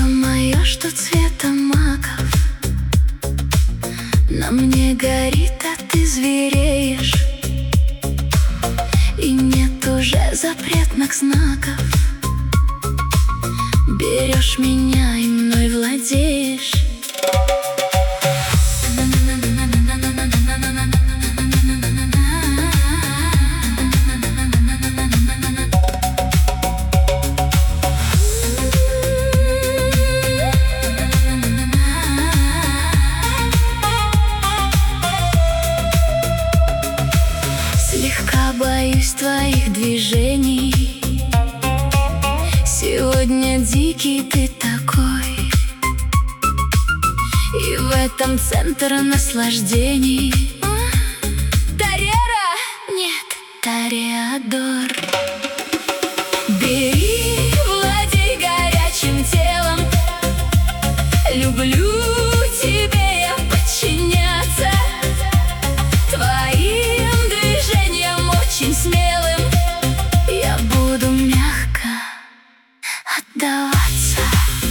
мое, что цвета маков, на мне горит, а ты звереешь. И нет уже запретных знаков. Берешь меня и мной владеешь. Слегка боюсь твоих движений. Сегодня дикий ты такой, и в этом центр наслаждений. Тарера? Нет, Тореадор. Бери, владей горячим телом. Люблю тебе я подчиняться. Твоим движением очень смелым я буду мягко отдаваться.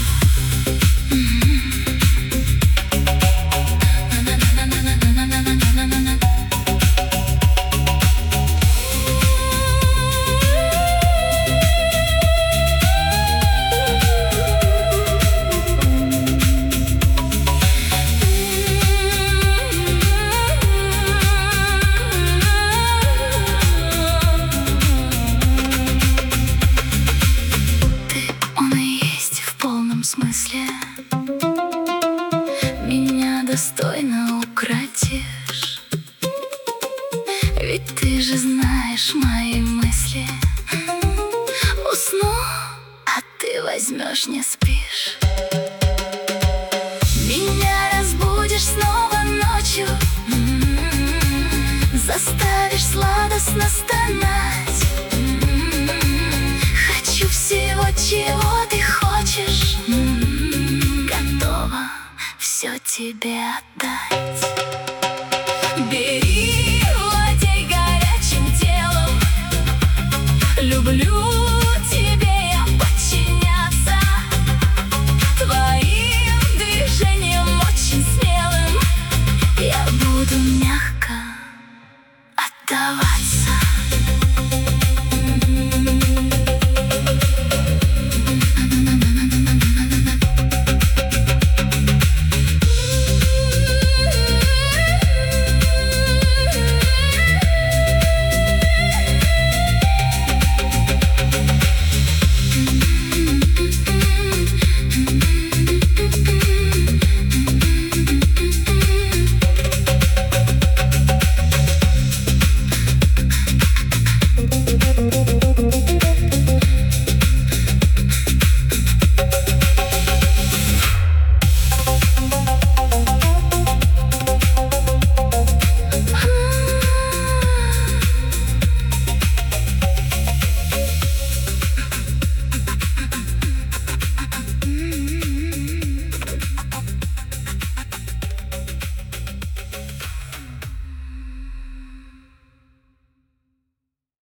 Смысле меня достойно укротишь, ведь ты же знаешь мои мысли. Усну, а ты возьмешь, не спишь. Меня разбудишь снова ночью, заставишь сладостно стонать. Хочу всего, чего ты хочешь, готова все тебе отдать.